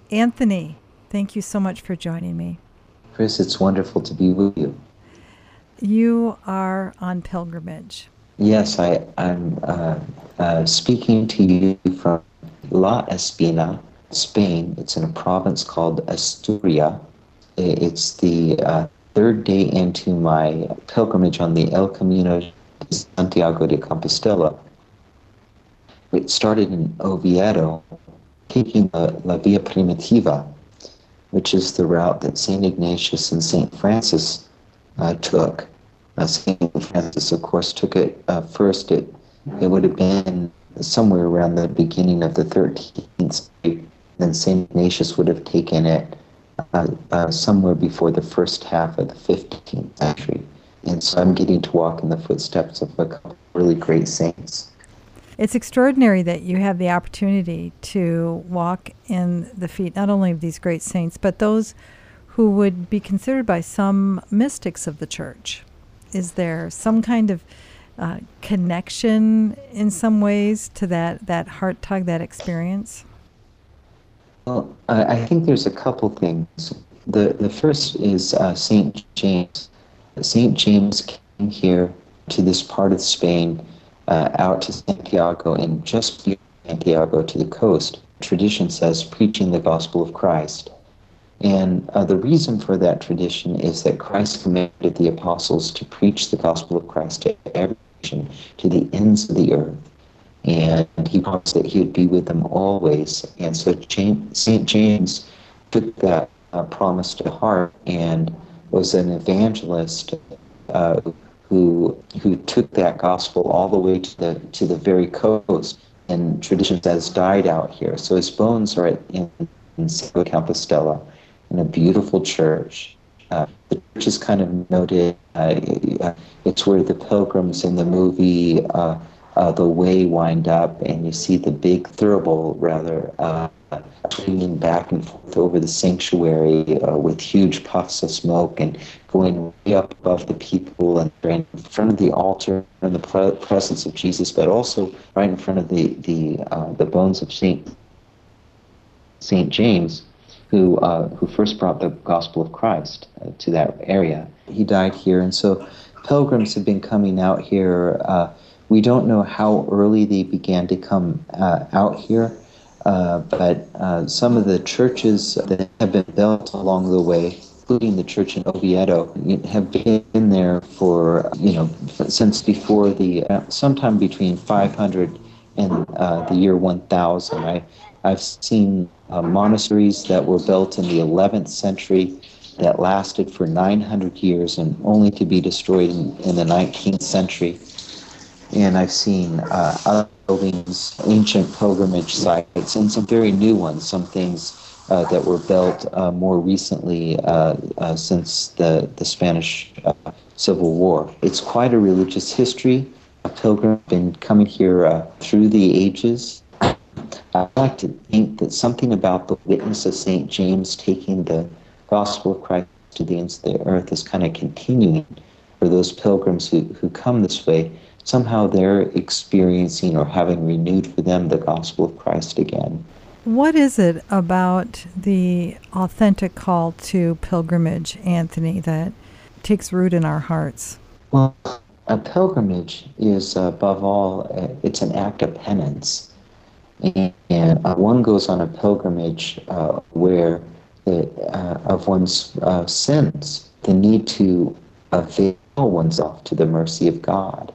Anthony, thank you so much for joining me. Chris, it's wonderful to be with you. You are on pilgrimage. Yes, I'm speaking to you from La Espina, Spain. It's in a province called Asturias. It's the third day into my pilgrimage on the El Camino de Santiago de Compostela. It started in Oviedo, taking the La Via Primitiva, which is the route that St. Ignatius and St. Francis took. St. Francis, of course, took it first. It would have been somewhere around the beginning of the 13th century. Then St. Ignatius would have taken it somewhere before the first half of the 15th century. And so I'm getting to walk in the footsteps of a couple of really great saints. It's extraordinary that you have the opportunity to walk in the feet not only of these great saints, but those who would be considered by some mystics of the church. Is there some kind of connection in some ways to that heart tug, that experience? Well, I think there's a couple things. The first is St. James. St. James came here to this part of Spain, out to Santiago, and just beyond Santiago to the coast. Tradition says preaching the gospel of Christ. And the reason for that tradition is that Christ commanded the apostles to preach the gospel of Christ to every nation, to the ends of the earth. And he promised that he would be with them always. And so St. James took that promise to heart and was an evangelist who took that gospel all the way to the very coast. And tradition says died out here. So his bones are in Santiago de Compostela, in a beautiful church. The church is kind of noted. It's where the pilgrims in the movie The Way wind up, and you see the big thurible, rather, swinging back and forth over the sanctuary with huge puffs of smoke and going way up above the people, and in front of the altar in the presence of Jesus, but also right in front of the bones of Saint James, who first brought the gospel of Christ to that area. He died here, and so pilgrims have been coming out here. We don't know how early they began to come out here, but some of the churches that have been built along the way, including the church in Oviedo, have been there for, since before sometime between 500 and the year 1000. I've seen monasteries that were built in the 11th century that lasted for 900 years and only to be destroyed in the 19th century. And I've seen other buildings, ancient pilgrimage sites, and some very new ones, some things that were built more recently since the Spanish Civil War. It's quite a religious history. Pilgrims have been coming here through the ages. I like to think that something about the witness of St. James taking the gospel of Christ to the ends of the earth is kind of continuing for those pilgrims who come this way. Somehow they're experiencing or having renewed for them the gospel of Christ again. What is it about the authentic call to pilgrimage, Anthony, that takes root in our hearts? Well, a pilgrimage is, above all, it's an act of penance. And one goes on a pilgrimage where of one's sins, the need to avail oneself to the mercy of God.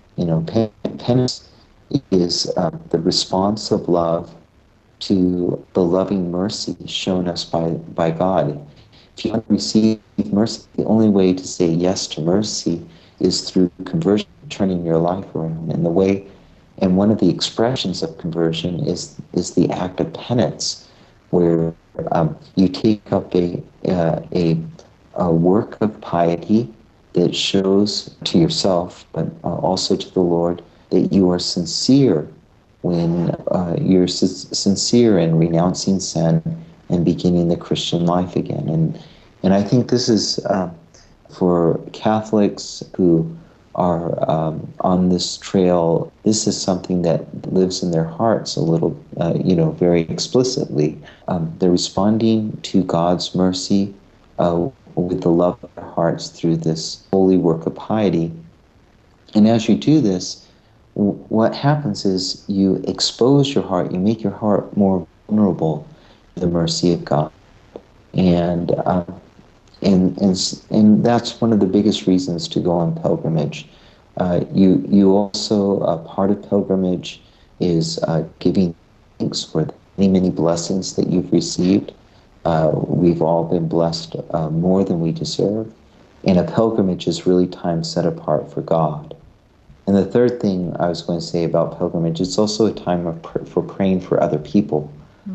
Penance is the response of love to the loving mercy shown us by God. If you want to receive mercy, the only way to say yes to mercy is through conversion, turning your life around. And one of the expressions of conversion is the act of penance, where you take up a work of piety that shows to yourself, but also to the Lord, that you are sincere when you're sincere in renouncing sin and beginning the Christian life again. And I think this is for Catholics who are on this trail, this is something that lives in their hearts a little, very explicitly. They're responding to God's mercy with the love of their hearts through this holy work of piety. And as you do this, what happens is you expose your heart, you make your heart more vulnerable to the mercy of God. And that's one of the biggest reasons to go on pilgrimage. You also, part of pilgrimage is giving thanks for the many blessings that you've received. We've all been blessed more than we deserve. And a pilgrimage is really time set apart for God. And the third thing I was going to say about pilgrimage, it's also a time for praying for other people.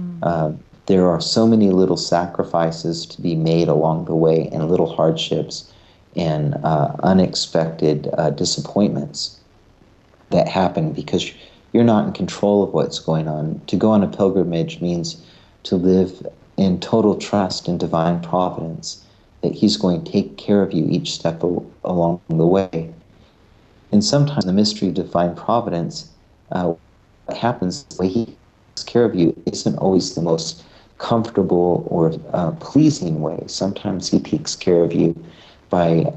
There are so many little sacrifices to be made along the way, and little hardships and unexpected disappointments that happen because you're not in control of what's going on. To go on a pilgrimage means to live in total trust in divine providence, that He's going to take care of you each step along the way. And sometimes the mystery of divine providence, what happens, the way He takes care of you isn't always the most comfortable or pleasing way. Sometimes He takes care of you by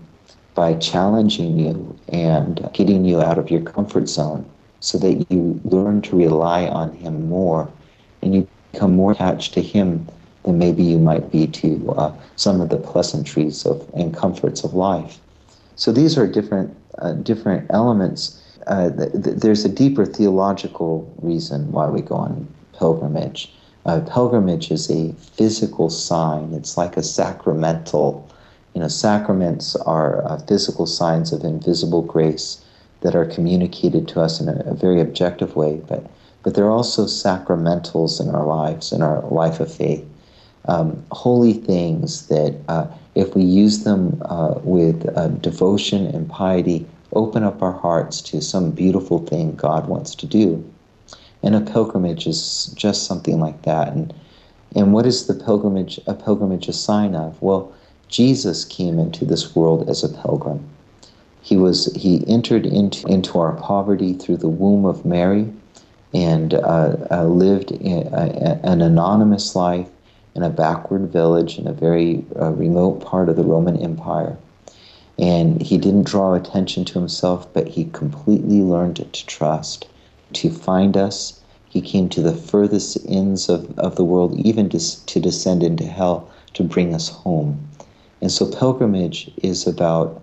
challenging you and getting you out of your comfort zone so that you learn to rely on Him more and you become more attached to Him than maybe you might be to some of the pleasantries and comforts of life. So these are different elements. There's a deeper theological reason why we go on pilgrimage. Pilgrimage is a physical sign. It's like a sacramental. Sacraments are physical signs of invisible grace that are communicated to us in a very objective way, but they're also sacramentals in our lives, in our life of faith. Holy things that, if we use them with devotion and piety, open up our hearts to some beautiful thing God wants to do. And a pilgrimage is just something like that. And what is a pilgrimage a sign of? Well, Jesus came into this world as a pilgrim. He entered into our poverty through the womb of Mary and lived an anonymous life in a backward village in a very remote part of the Roman Empire. And He didn't draw attention to Himself, but He completely learned to trust, to find us. He came to the furthest ends of the world, even to descend into hell, to bring us home. And so pilgrimage is about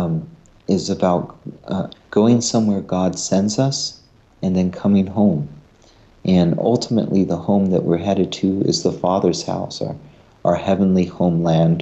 going somewhere God sends us and then coming home. And ultimately, the home that we're headed to is the Father's house, our heavenly homeland.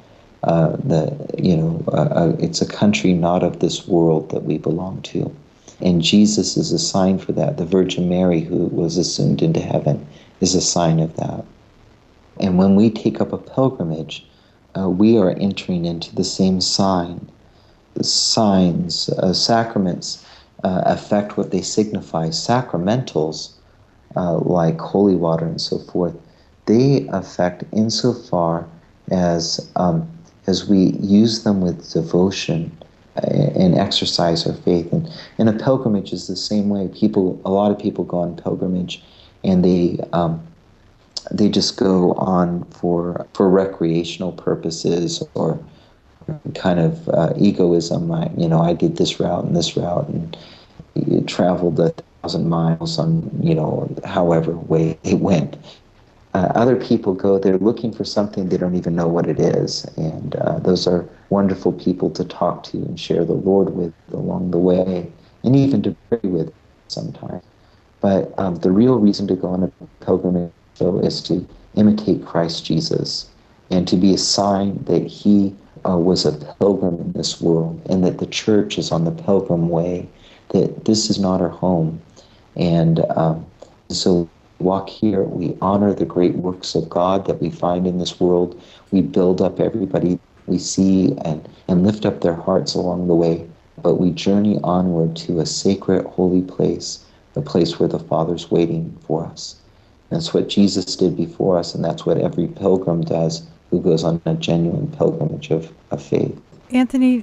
It's a country not of this world that we belong to. And Jesus is a sign for that. The Virgin Mary, who was assumed into heaven, is a sign of that. And when we take up a pilgrimage, we are entering into the same sign. The signs, sacraments affect what they signify. Sacramentals, like holy water and so forth, they affect insofar as we use them with devotion and exercise our faith. And a pilgrimage is the same way. A lot of people go on pilgrimage, and they just go on for recreational purposes or kind of egoism. I did this route and this route, and traveled 1,000 miles on however way they went. Other people go there looking for something they don't even know what it is, and those are wonderful people to talk to and share the Lord with along the way, and even to pray with sometimes. But the real reason to go on a pilgrimage, though, is to imitate Christ Jesus and to be a sign that He was a pilgrim in this world, and that the Church is on the pilgrim way, that this is not our home. And so walk here, we honor the great works of God that we find in this world. We build up everybody we see and lift up their hearts along the way. But we journey onward to a sacred, holy place, the place where the Father's waiting for us. That's what Jesus did before us, and that's what every pilgrim does who goes on a genuine pilgrimage of faith. Anthony,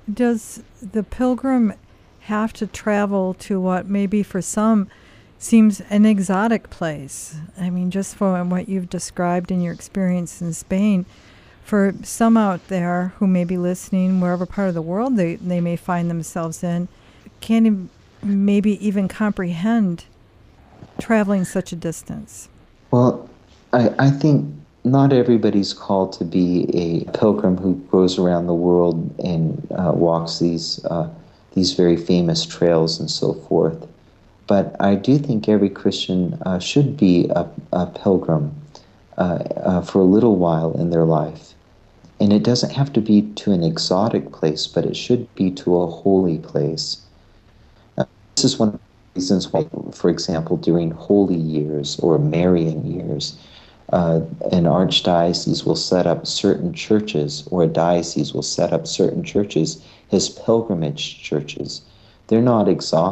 does the pilgrim have to travel to what maybe for some seems an exotic place? I mean, just from what you've described in your experience in Spain, for some out there who may be listening, wherever part of the world they may find themselves in, can't maybe even comprehend traveling such a distance. Well, I think not everybody's called to be a pilgrim who goes around the world and walks these very famous trails and so forth. But I do think every Christian should be a pilgrim for a little while in their life. And it doesn't have to be to an exotic place, but it should be to a holy place. This is one of the reasons why, for example, during holy years or Marian years, an archdiocese will set up certain churches, or a diocese will set up certain churches as pilgrimage churches. They're not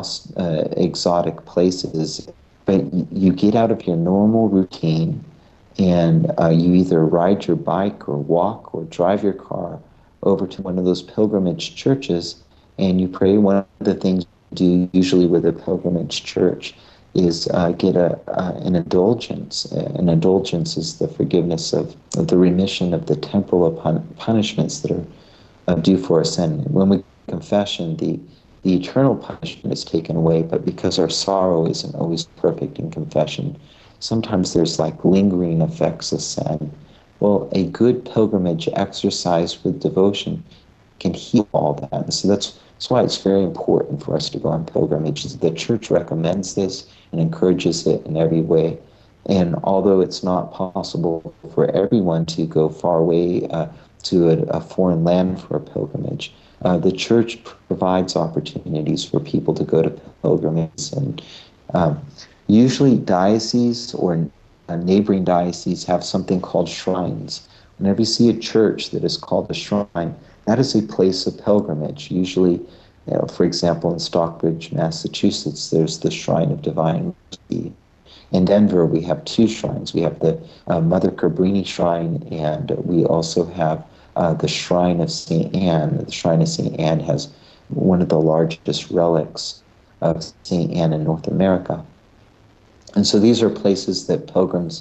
exotic places, but you get out of your normal routine and you either ride your bike or walk or drive your car over to one of those pilgrimage churches and you pray. One of the things you do usually with a pilgrimage church is get an indulgence. An indulgence is the forgiveness of the remission of the temporal punishments that are due for a sin. When we confession, the eternal punishment is taken away, but because our sorrow isn't always perfect in confession, sometimes there's like lingering effects of sin. Well, a good pilgrimage exercise with devotion can heal all that. And so that's why it's very important for us to go on pilgrimages. The church recommends this and encourages it in every way. And although it's not possible for everyone to go far away to a foreign land for a pilgrimage, the church provides opportunities for people to go to pilgrimages. And usually dioceses or neighboring dioceses have something called shrines. Whenever you see a church that is called a shrine, that is a place of pilgrimage. Usually, for example, in Stockbridge, Massachusetts, there's the Shrine of Divine Mercy. In Denver, we have two shrines. We have the Mother Cabrini Shrine, and we also have the Shrine of St. Anne. The Shrine of St. Anne has one of the largest relics of St. Anne in North America. And so these are places that pilgrims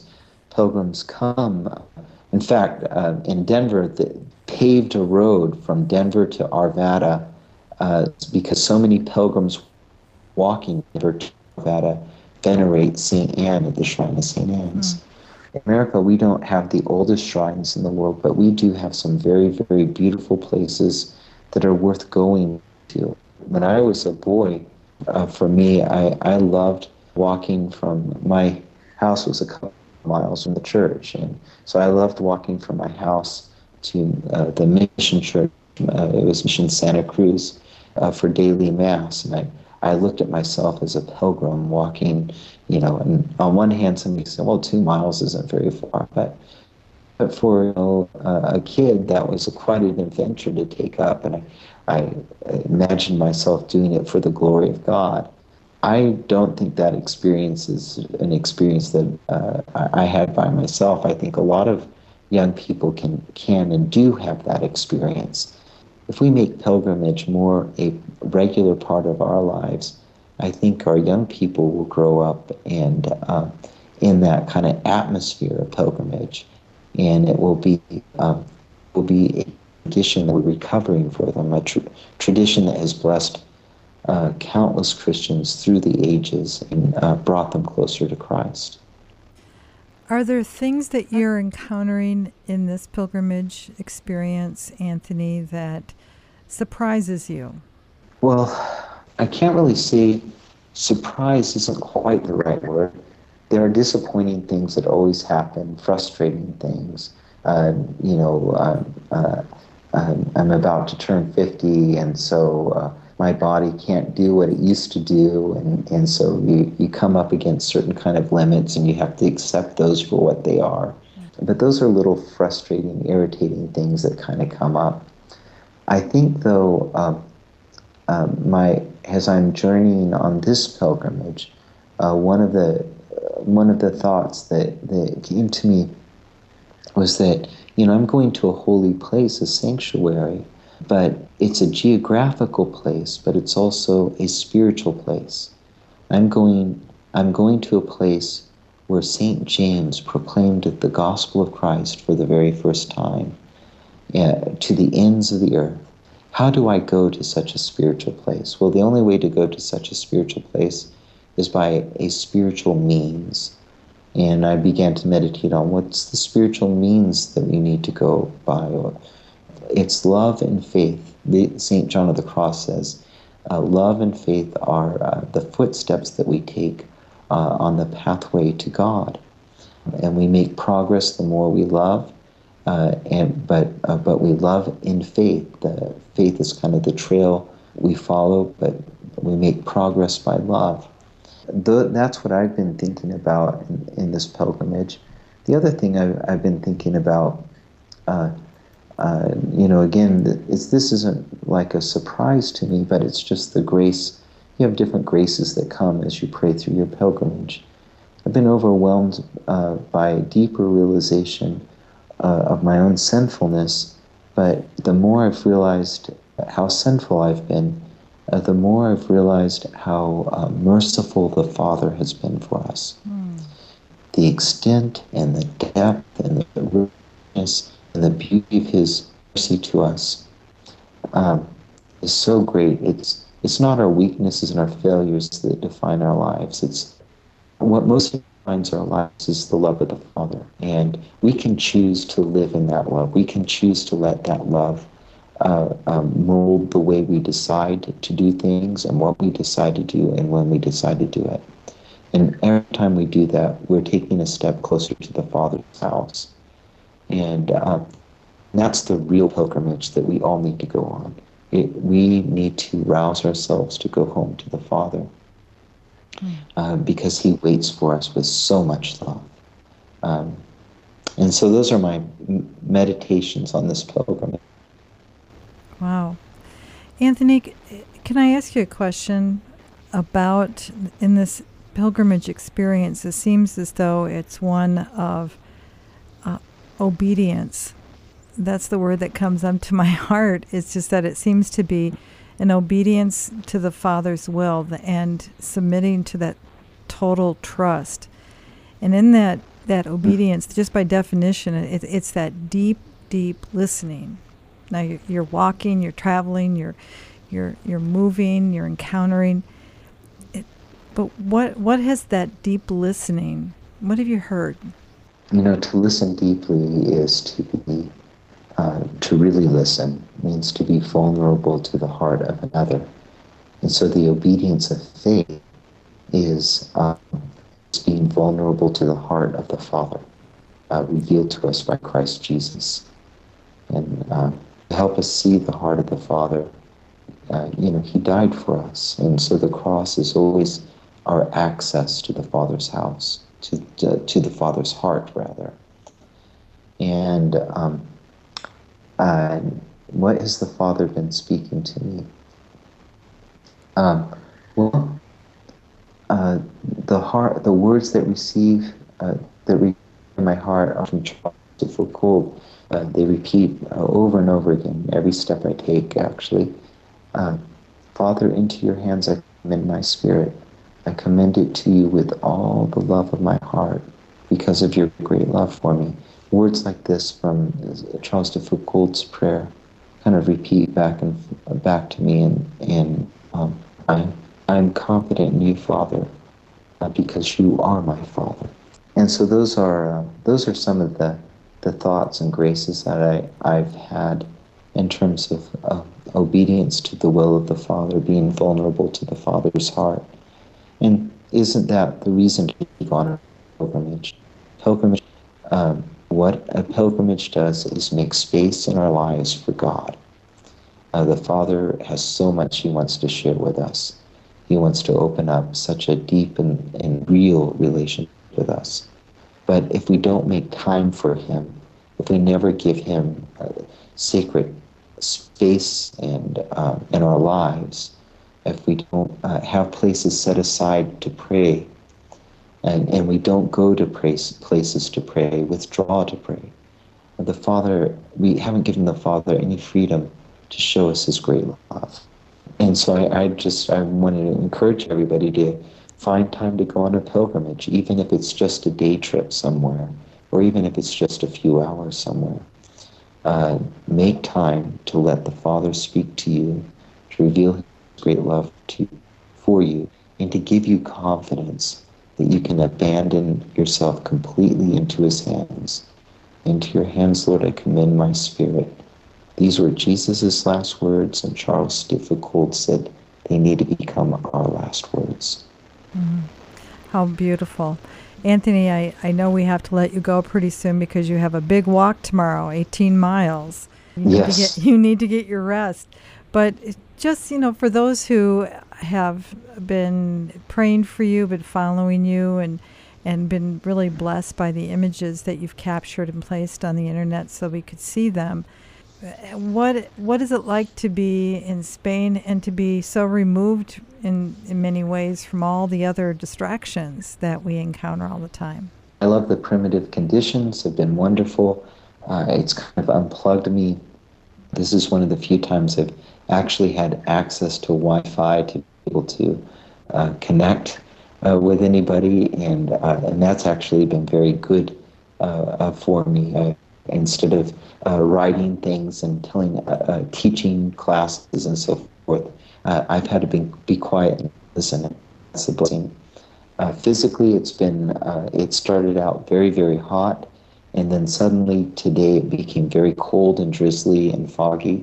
come. In fact, in Denver, they paved a road from Denver to Arvada because so many pilgrims walking Denver to Arvada venerate St. Anne at the Shrine of St. Anne's. In America, we don't have the oldest shrines in the world, but we do have some very, very beautiful places that are worth going to. When I was a boy, for me, I loved walking from my house was a couple of miles from the church, and so I loved walking from my house to the mission church. It was Mission Santa Cruz for daily mass, and I looked at myself as a pilgrim walking, and on one hand somebody said, well, 2 miles isn't very far, but for a kid that was quite an adventure to take up, and I imagined myself doing it for the glory of God. I don't think that experience is an experience that I had by myself. I think a lot of young people can and do have that experience. If we make pilgrimage more a regular part of our lives, I think our young people will grow up and in that kind of atmosphere of pilgrimage, and it will be a tradition that we're recovering for them, a tradition that has blessed countless Christians through the ages and brought them closer to Christ. Are there things that you're encountering in this pilgrimage experience, Anthony, that surprises you? Well, I can't really say surprise isn't quite the right word. There are disappointing things that always happen, frustrating things. I'm about to turn 50, and so my body can't do what it used to do, and so you come up against certain kind of limits, and you have to accept those for what they are. But those are little frustrating, irritating things that kind of come up. I think, though, as I'm journeying on this pilgrimage, one of the thoughts that came to me was that I'm going to a holy place, a sanctuary. But it's a geographical place, but it's also a spiritual place. I'm going, I'm going to a place where St. James proclaimed the gospel of Christ for the very first time, to the ends of the earth. How do I go to such a spiritual place? Well, the only way to go to such a spiritual place is by a spiritual means. And I began to meditate on what's the spiritual means that we need to go by. It's love and faith. St. John of the Cross says, love and faith are the footsteps that we take on the pathway to God. And we make progress the more we love, but we love in faith. The faith is kind of the trail we follow, but we make progress by love. That's what I've been thinking about in this pilgrimage. The other thing I've been thinking about, again, this isn't like a surprise to me, but it's just the grace. You have different graces that come as you pray through your pilgrimage. I've been overwhelmed by a deeper realization of my own sinfulness, but the more I've realized how sinful I've been, the more I've realized how merciful the Father has been for us. The extent and the depth and the richness and the beauty of His mercy to us is so great. It's not our weaknesses and our failures that define our lives. It's what most defines our lives is the love of the Father. And we can choose to live in that love. We can choose to let that love mold the way we decide to do things and what we decide to do and when we decide to do it. And every time we do that, we're taking a step closer to the Father's house. And that's the real pilgrimage that we all need to go on. We need to rouse ourselves to go home to the Father because He waits for us with so much love. And so those are my meditations on this pilgrimage. Wow. Anthony, can I ask you a question about, in this pilgrimage experience, it seems as though it's one of obedience. That's the word that comes up to my heart. It's just that it seems to be an obedience to the Father's will and submitting to that total trust. And in that obedience, just by definition, it's that deep, deep listening. Now you're walking, you're traveling, you're moving, you're encountering. But what has that deep listening? What have you heard? To listen deeply is to really listen, means to be vulnerable to the heart of another. And so the obedience of faith is being vulnerable to the heart of the Father, revealed to us by Christ Jesus. And to help us see the heart of the Father, He died for us. And so the cross is always our access to the Father's house, to the Father's heart, rather. And what has the Father been speaking to me? The words that reach in my heart are from Charles de Foucault. They repeat over and over again, every step I take, actually. Father, into your hands I commend my spirit. I commend it to you with all the love of my heart because of your great love for me. Words like this from Charles de Foucault's prayer kind of repeat back to me, and I'm confident in you, Father, because you are my Father. And so those are some of the thoughts and graces that I've had in terms of obedience to the will of the Father, being vulnerable to the Father's heart. And isn't that the reason to go on a pilgrimage? What a pilgrimage does is make space in our lives for God. The Father has so much He wants to share with us. He wants to open up such a deep and real relationship with us. But if we don't make time for Him, if we never give Him sacred space in our lives, if we don't have places set aside to pray, and we don't go to places to pray, withdraw to pray, we haven't given the Father any freedom to show us his great love. And so I wanted to encourage everybody to find time to go on a pilgrimage, even if it's just a day trip somewhere, or even if it's just a few hours somewhere. Make time to let the Father speak to you, to reveal his great love for you, and to give you confidence that you can abandon yourself completely into his hands. Into your hands, Lord, I commend my spirit. These were Jesus' last words, and Charles Difficult said they need to become our last words. Mm. How beautiful. Anthony, I know we have to let you go pretty soon because you have a big walk tomorrow, 18 miles. You need to get your rest. But just, for those who have been praying for you, been following you, and been really blessed by the images that you've captured and placed on the internet so we could see them, what is it like to be in Spain and to be so removed in many ways from all the other distractions that we encounter all the time? I love the primitive conditions, have been wonderful. It's kind of unplugged me. This is one of the few times I've actually had access to Wi-Fi to be able to connect with anybody, and that's actually been very good for me. Instead of writing things and teaching classes and so forth, I've had to be quiet and listen. That's a blessing. Physically, it started out very, very hot, and then suddenly today it became very cold and drizzly and foggy.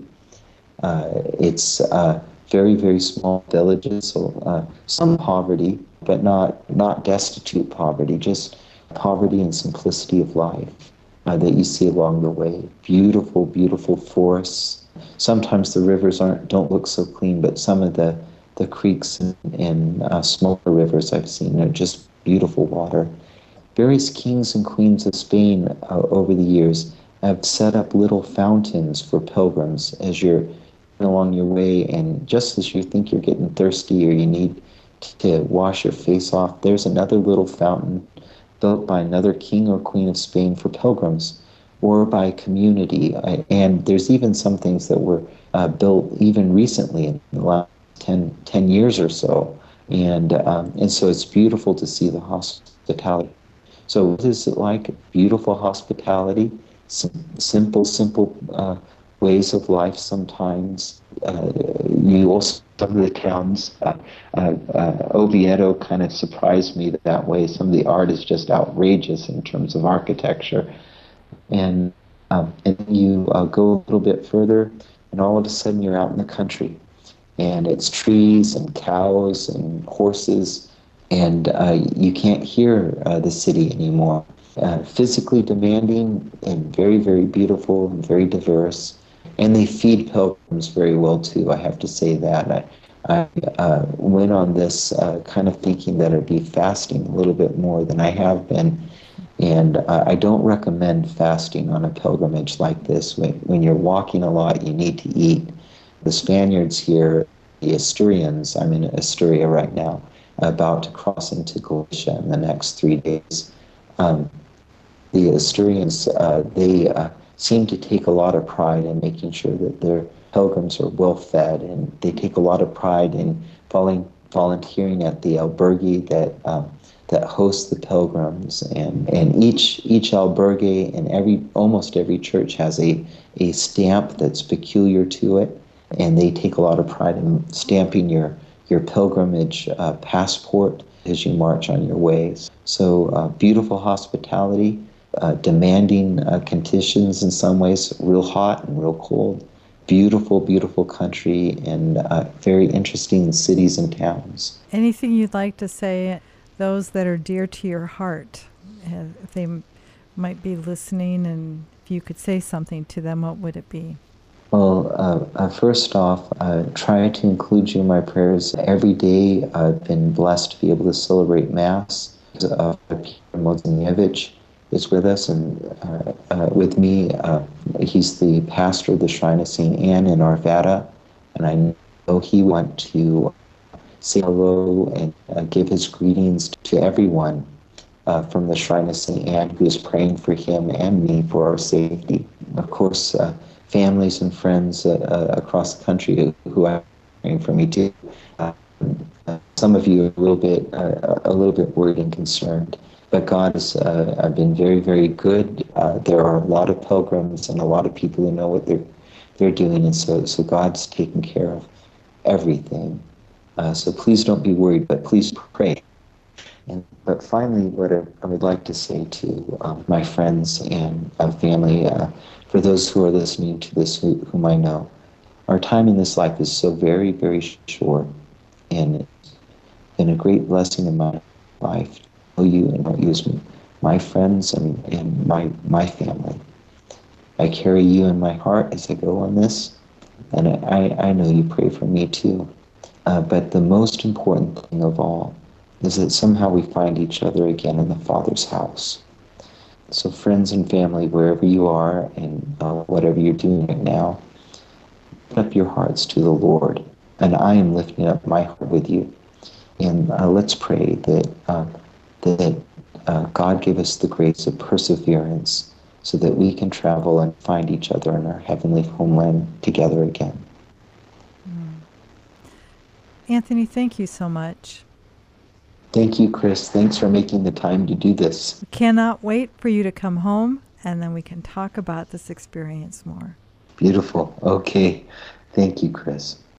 It's very, very small villages, so some poverty, but not destitute poverty, just poverty and simplicity of life that you see along the way. Beautiful, beautiful forests. Sometimes the rivers don't look so clean, but some of the creeks and smaller rivers I've seen are just beautiful water. Various kings and queens of Spain over the years have set up little fountains for pilgrims as you're along your way, and just as you think you're getting thirsty or you need to wash your face off, there's another little fountain built by another king or queen of Spain for pilgrims, or by community. And there's even some things that were built even recently in the last 10 years or so. And so it's beautiful to see the hospitality. So what is it like? Beautiful hospitality, simple ways of life sometimes. You also, some of the towns, Oviedo kind of surprised me that way. Some of the art is just outrageous in terms of architecture. And you go a little bit further, and all of a sudden you're out in the country. And it's trees and cows and horses, and you can't hear the city anymore. Physically demanding and very, very beautiful and very diverse. And they feed pilgrims very well too, I have to say that. I went on this kind of thinking that I'd be fasting a little bit more than I have been. And I don't recommend fasting on a pilgrimage like this. When you're walking a lot, you need to eat. The Spaniards here, the Asturians, I'm in Asturia right now, about to cross into Galicia in the next 3 days. The Asturians, they seem to take a lot of pride in making sure that their pilgrims are well fed, and they take a lot of pride in volunteering at the albergue that hosts the pilgrims, and each albergue and almost every church has a stamp that's peculiar to it, and they take a lot of pride in stamping your pilgrimage passport as you march on your ways. So beautiful hospitality, demanding conditions in some ways, real hot and real cold. Beautiful, beautiful country, and very interesting cities and towns. Anything you'd like to say, those that are dear to your heart, if they might be listening, and if you could say something to them, what would it be? Well, first off, try to include you in my prayers. Every day I've been blessed to be able to celebrate Mass. Peter Mozinievich is with us, and with me. He's the pastor of the Shrine of St. Anne in Arvada, and I know he went to say hello and give his greetings to everyone from the Shrine of St. Anne who is praying for him and me for our safety. Of course, families and friends across the country who are praying for me too. Some of you are a little bit worried and concerned, but God has been very, very good. There are a lot of pilgrims and a lot of people who know what they're doing, and so God's taking care of everything. So please don't be worried, but please pray. But finally, what I would like to say to my friends and family, for those who are listening to this whom I know, our time in this life is so very, very short, and it's been a great blessing in my life to know you and know you as my friends and my family. I carry you in my heart as I go on this, and I know you pray for me too. But the most important thing of all is that somehow we find each other again in the Father's house. So friends and family, wherever you are and whatever you're doing right now, lift up your hearts to the Lord. And I am lifting up my heart with you. And let's pray that God give us the grace of perseverance so that we can travel and find each other in our heavenly homeland together again. Anthony, thank you so much. Thank you, Chris. Thanks for making the time to do this. We cannot wait for you to come home, and then we can talk about this experience more. Beautiful. Okay. Thank you, Chris.